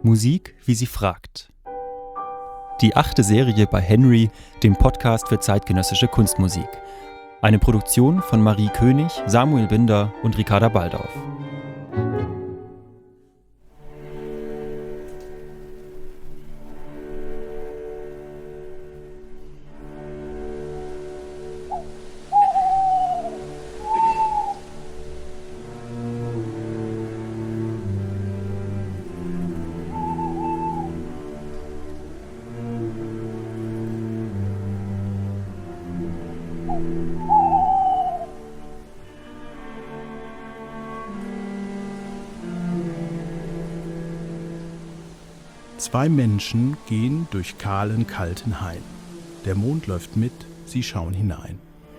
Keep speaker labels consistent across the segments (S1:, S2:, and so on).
S1: Musik, wie sie fragt. Die 8. Serie bei Henry, dem Podcast für zeitgenössische Kunstmusik. Eine Produktion von Marie König, Samuel Binder und Ricarda Baldauf.
S2: Zwei Menschen gehen durch kahlen, kalten Hain. Der Mond läuft mit, sie schauen hinein.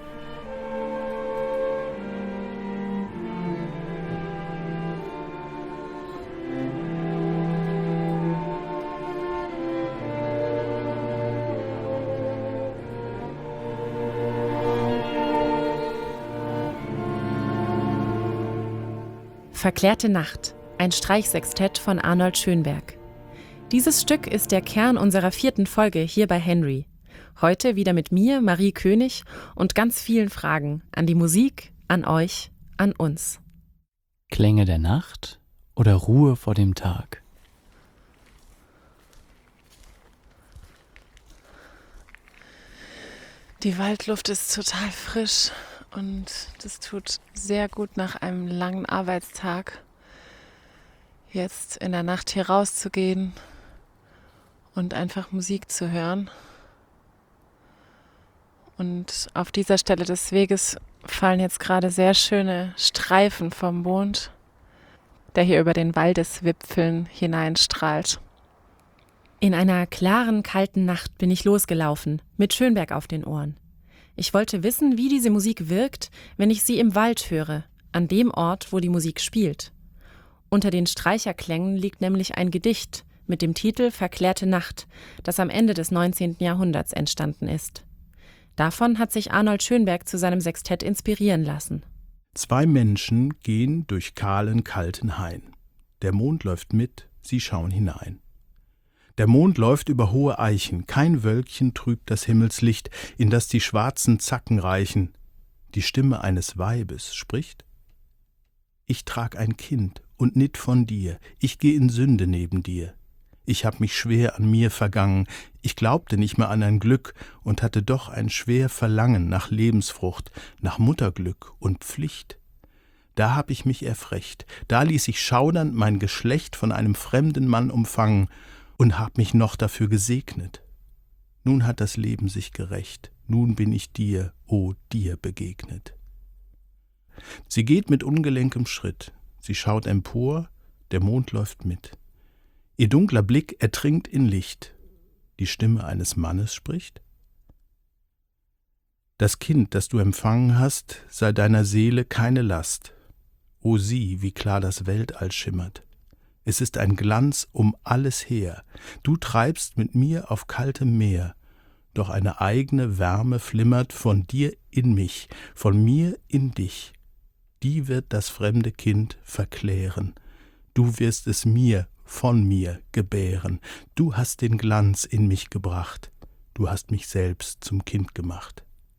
S3: Verklärte Nacht, ein Streichsextett von Arnold Schönberg. Dieses Stück ist der Kern unserer 4. Folge hier bei Henry. Heute wieder mit mir, Marie König, und ganz vielen Fragen an die Musik, an euch, an uns.
S4: Klänge der Nacht oder Ruhe vor dem Tag?
S5: Die Waldluft ist total frisch und das tut sehr gut nach einem langen Arbeitstag, jetzt in der Nacht hier rauszugehen und einfach Musik zu hören. Und auf dieser Stelle des Weges fallen jetzt gerade sehr schöne Streifen vom Mond, der hier über den Waldeswipfeln hineinstrahlt.
S3: In einer klaren, kalten Nacht bin ich losgelaufen, mit Schönberg auf den Ohren. Ich wollte wissen, wie diese Musik wirkt, wenn ich sie im Wald höre, an dem Ort, wo die Musik spielt. Unter den Streicherklängen liegt nämlich ein Gedicht mit dem Titel Verklärte Nacht, das am Ende des 19. Jahrhunderts entstanden ist. Davon hat sich Arnold Schönberg zu seinem Sextett inspirieren lassen.
S2: Zwei Menschen gehen durch kahlen, kalten Hain. Der Mond läuft mit, sie schauen hinein. Der Mond läuft über hohe Eichen, kein Wölkchen trübt das Himmelslicht, in das die schwarzen Zacken reichen. Die Stimme eines Weibes spricht: Ich trag ein Kind und nit von dir, ich geh in Sünde neben dir. Ich hab mich schwer an mir vergangen, ich glaubte nicht mehr an ein Glück und hatte doch ein schwer Verlangen nach Lebensfrucht, nach Mutterglück und Pflicht. Da hab ich mich erfrecht, da ließ ich schaudernd mein Geschlecht von einem fremden Mann umfangen und hab mich noch dafür gesegnet. Nun hat das Leben sich gerächt, nun bin ich dir, o dir begegnet. Sie geht mit ungelenkem Schritt, sie schaut empor, der Mond läuft mit. Ihr dunkler Blick ertrinkt in Licht. Die Stimme eines Mannes spricht: Das Kind, das du empfangen hast, sei deiner Seele keine Last. O sieh, wie klar das Weltall schimmert. Es ist ein Glanz um alles her. Du treibst mit mir auf kaltem Meer, doch eine eigene Wärme flimmert von dir in mich, von mir in dich. Die wird das fremde Kind verklären. Du wirst es mir, von mir gebären. Du hast den Glanz in mich gebracht. Du hast mich selbst zum Kind gemacht.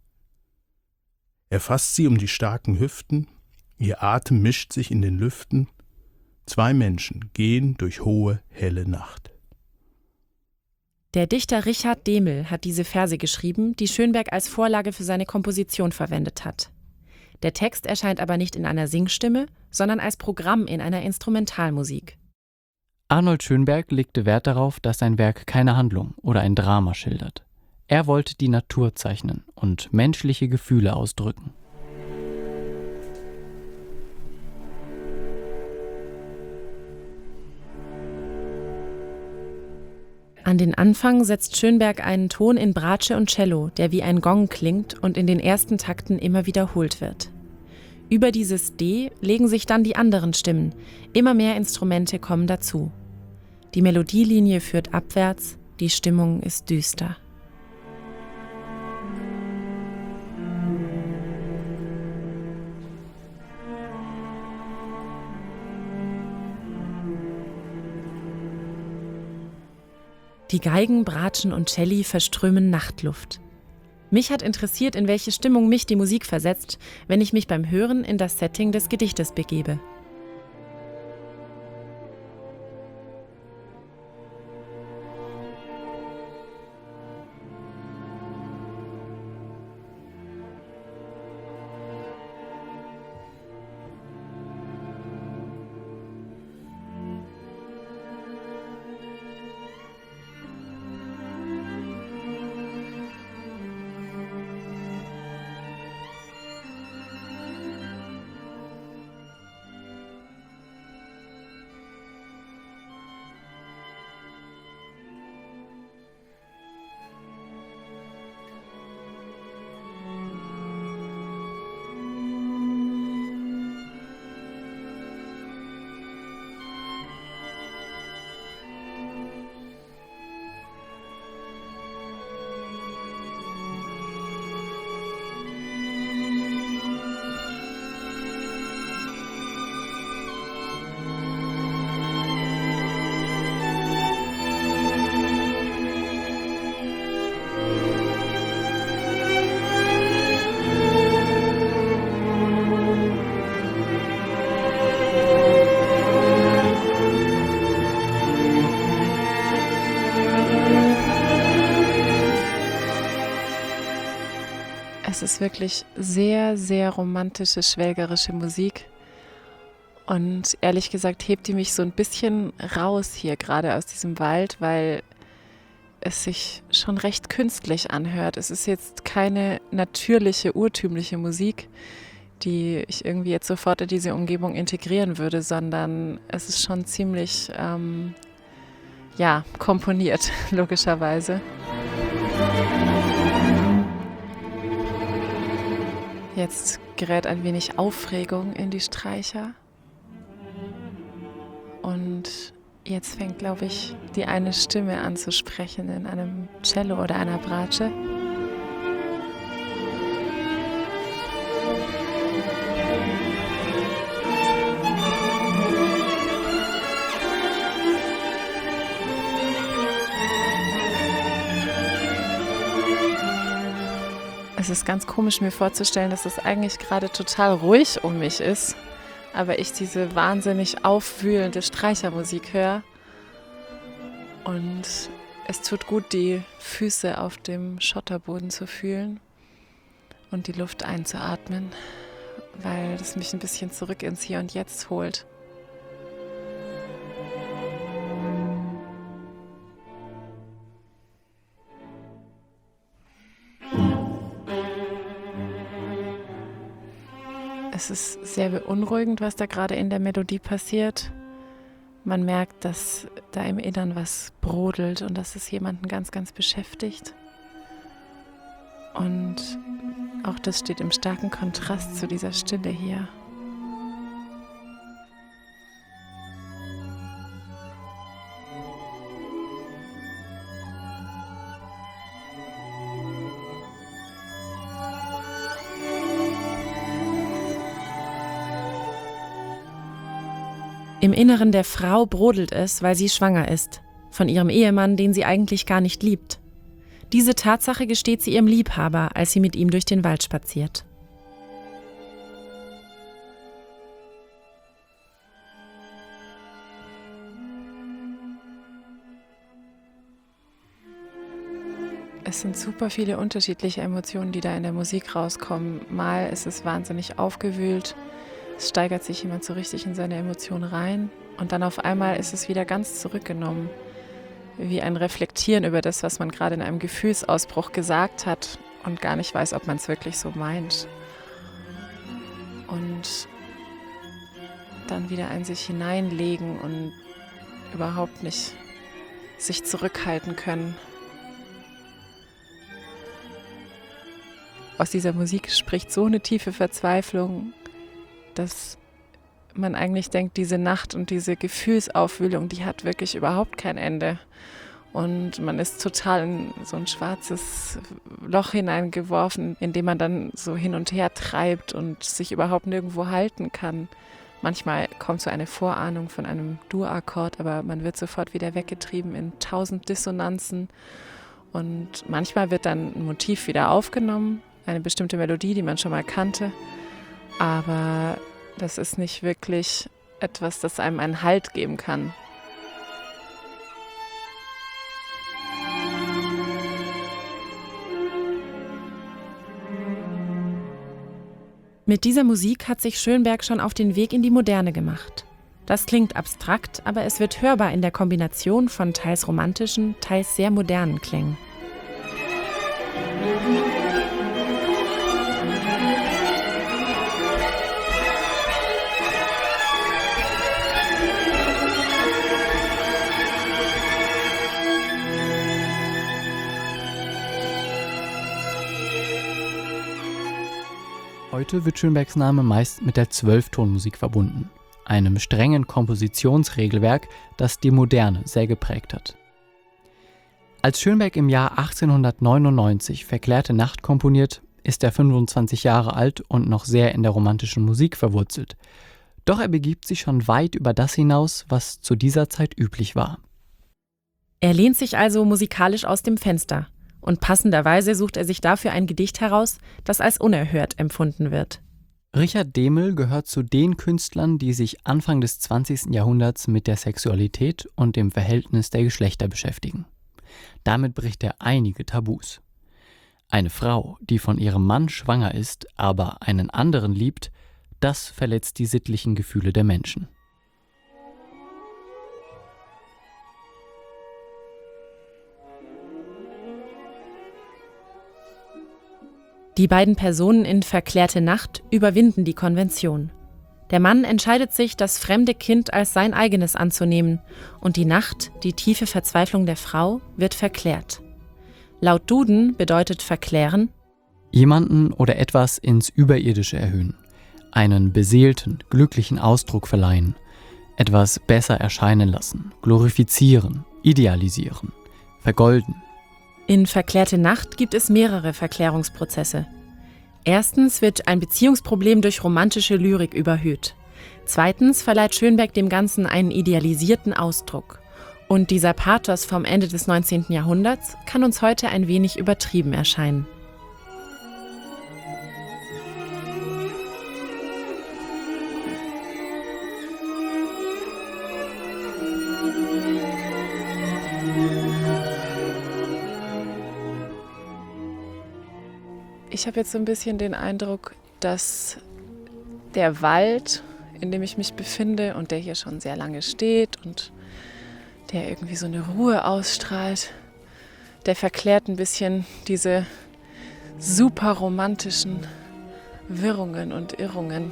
S2: Er fasst sie um die starken Hüften, ihr Atem mischt sich in den Lüften. Zwei Menschen gehen durch hohe, helle Nacht.
S3: Der Dichter Richard Dehmel hat diese Verse geschrieben, die Schönberg als Vorlage für seine Komposition verwendet hat. Der Text erscheint aber nicht in einer Singstimme, sondern als Programm in einer Instrumentalmusik.
S4: Arnold Schönberg legte Wert darauf, dass sein Werk keine Handlung oder ein Drama schildert. Er wollte die Natur zeichnen und menschliche Gefühle ausdrücken.
S3: An den Anfang setzt Schönberg einen Ton in Bratsche und Cello, der wie ein Gong klingt und in den ersten Takten immer wiederholt wird. Über dieses D legen sich dann die anderen Stimmen, immer mehr Instrumente kommen dazu. Die Melodielinie führt abwärts, die Stimmung ist düster. Die Geigen, Bratschen und Celli verströmen Nachtluft. Mich hat interessiert, in welche Stimmung mich die Musik versetzt, wenn ich mich beim Hören in das Setting des Gedichtes begebe.
S5: Es ist wirklich sehr, sehr romantische, schwelgerische Musik. Und ehrlich gesagt hebt die mich so ein bisschen raus hier gerade aus diesem Wald, weil es sich schon recht künstlich anhört. Es ist jetzt keine natürliche, urtümliche Musik, die ich irgendwie jetzt sofort in diese Umgebung integrieren würde, sondern es ist schon ziemlich komponiert, logischerweise. Jetzt gerät ein wenig Aufregung in die Streicher. Und jetzt fängt, glaube ich, die eine Stimme an zu sprechen in einem Cello oder einer Bratsche. Es ist ganz komisch, mir vorzustellen, dass es eigentlich gerade total ruhig um mich ist, aber ich diese wahnsinnig aufwühlende Streichermusik höre. Und es tut gut, die Füße auf dem Schotterboden zu fühlen und die Luft einzuatmen, weil das mich ein bisschen zurück ins Hier und Jetzt holt. Es ist sehr beunruhigend, was da gerade in der Melodie passiert. Man merkt, dass da im Innern was brodelt und dass es jemanden ganz, ganz beschäftigt. Und auch das steht im starken Kontrast zu dieser Stille hier.
S3: Im Inneren der Frau brodelt es, weil sie schwanger ist, von ihrem Ehemann, den sie eigentlich gar nicht liebt. Diese Tatsache gesteht sie ihrem Liebhaber, als sie mit ihm durch den Wald spaziert.
S5: Es sind super viele unterschiedliche Emotionen, die da in der Musik rauskommen. Mal ist es wahnsinnig aufgewühlt. Es steigert sich jemand so richtig in seine Emotionen rein und dann auf einmal ist es wieder ganz zurückgenommen. Wie ein Reflektieren über das, was man gerade in einem Gefühlsausbruch gesagt hat und gar nicht weiß, ob man es wirklich so meint. Und dann wieder in sich hineinlegen und überhaupt nicht sich zurückhalten können. Aus dieser Musik spricht so eine tiefe Verzweiflung, dass man eigentlich denkt, diese Nacht und diese Gefühlsaufwühlung, die hat wirklich überhaupt kein Ende. Und man ist total in so ein schwarzes Loch hineingeworfen, in dem man dann so hin und her treibt und sich überhaupt nirgendwo halten kann. Manchmal kommt so eine Vorahnung von einem Dur-Akkord, aber man wird sofort wieder weggetrieben in 1000 Dissonanzen. Und manchmal wird dann ein Motiv wieder aufgenommen, eine bestimmte Melodie, die man schon mal kannte. Aber das ist nicht wirklich etwas, das einem einen Halt geben kann.
S3: Mit dieser Musik hat sich Schönberg schon auf den Weg in die Moderne gemacht. Das klingt abstrakt, aber es wird hörbar in der Kombination von teils romantischen, teils sehr modernen Klängen.
S4: Heute wird Schönbergs Name meist mit der Zwölftonmusik verbunden, einem strengen Kompositionsregelwerk, das die Moderne sehr geprägt hat. Als Schönberg im Jahr 1899 Verklärte Nacht komponiert, ist er 25 Jahre alt und noch sehr in der romantischen Musik verwurzelt. Doch er begibt sich schon weit über das hinaus, was zu dieser Zeit üblich war.
S3: Er lehnt sich also musikalisch aus dem Fenster. Und passenderweise sucht er sich dafür ein Gedicht heraus, das als unerhört empfunden wird.
S4: Richard Dehmel gehört zu den Künstlern, die sich Anfang des 20. Jahrhunderts mit der Sexualität und dem Verhältnis der Geschlechter beschäftigen. Damit bricht er einige Tabus. Eine Frau, die von ihrem Mann schwanger ist, aber einen anderen liebt, das verletzt die sittlichen Gefühle der Menschen.
S3: Die beiden Personen in Verklärte Nacht überwinden die Konvention. Der Mann entscheidet sich, das fremde Kind als sein eigenes anzunehmen und die Nacht, die tiefe Verzweiflung der Frau, wird verklärt. Laut Duden bedeutet verklären:
S4: jemanden oder etwas ins Überirdische erhöhen, einen beseelten, glücklichen Ausdruck verleihen, etwas besser erscheinen lassen, glorifizieren, idealisieren, vergolden.
S3: In Verklärte Nacht gibt es mehrere Verklärungsprozesse. Erstens wird ein Beziehungsproblem durch romantische Lyrik überhöht. Zweitens verleiht Schönberg dem Ganzen einen idealisierten Ausdruck. Und dieser Pathos vom Ende des 19. Jahrhunderts kann uns heute ein wenig übertrieben erscheinen.
S5: Ich habe jetzt so ein bisschen den Eindruck, dass der Wald, in dem ich mich befinde und der hier schon sehr lange steht und der irgendwie so eine Ruhe ausstrahlt, der verklärt ein bisschen diese super romantischen Wirrungen und Irrungen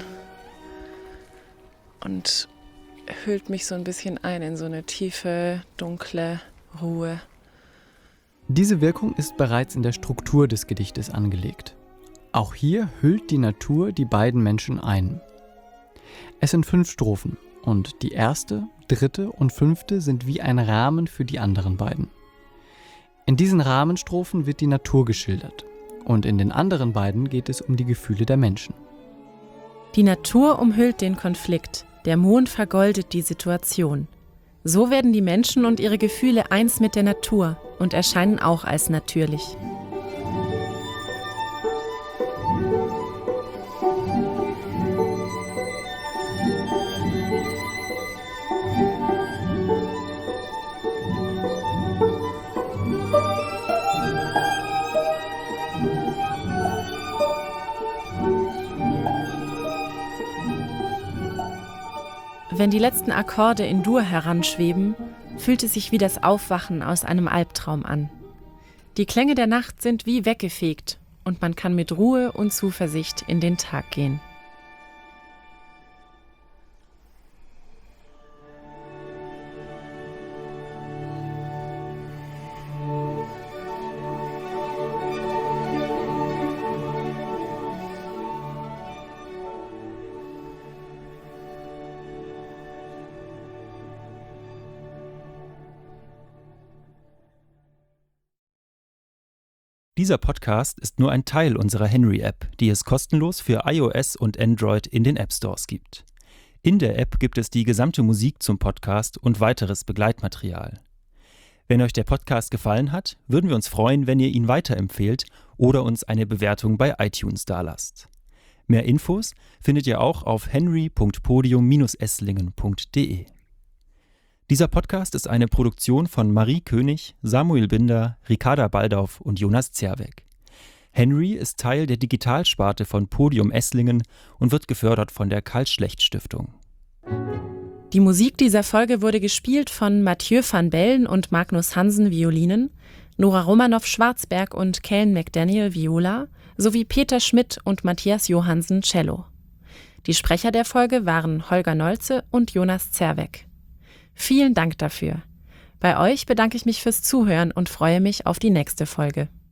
S5: und hüllt mich so ein bisschen ein in so eine tiefe, dunkle Ruhe.
S4: Diese Wirkung ist bereits in der Struktur des Gedichtes angelegt. Auch hier hüllt die Natur die beiden Menschen ein. Es sind 5 Strophen und die erste, dritte und 5. sind wie ein Rahmen für die anderen beiden. In diesen Rahmenstrophen wird die Natur geschildert und in den anderen beiden geht es um die Gefühle der Menschen.
S3: Die Natur umhüllt den Konflikt, der Mond vergoldet die Situation. So werden die Menschen und ihre Gefühle eins mit der Natur und erscheinen auch als natürlich. Wenn die letzten Akkorde in Dur heranschweben, fühlt es sich wie das Aufwachen aus einem Albtraum an. Die Klänge der Nacht sind wie weggefegt und man kann mit Ruhe und Zuversicht in den Tag gehen.
S1: Dieser Podcast ist nur ein Teil unserer Henry-App, die es kostenlos für iOS und Android in den App Stores gibt. In der App gibt es die gesamte Musik zum Podcast und weiteres Begleitmaterial. Wenn euch der Podcast gefallen hat, würden wir uns freuen, wenn ihr ihn weiterempfehlt oder uns eine Bewertung bei iTunes dalasst. Mehr Infos findet ihr auch auf henry.podium-esslingen.de. Dieser Podcast ist eine Produktion von Marie König, Samuel Binder, Ricarda Baldauf und Jonas Zerweck. Henry ist Teil der Digitalsparte von Podium Esslingen und wird gefördert von der Carl-Schlecht-Stiftung.
S3: Die Musik dieser Folge wurde gespielt von Mathieu van Bellen und Magnus Hansen Violinen, Nora Romanoff Schwarzberg und Kellen McDaniel Viola sowie Peter Schmidt und Matthias Johansen Cello. Die Sprecher der Folge waren Holger Nolze und Jonas Zerweck. Vielen Dank dafür. Bei euch bedanke ich mich fürs Zuhören und freue mich auf die nächste Folge.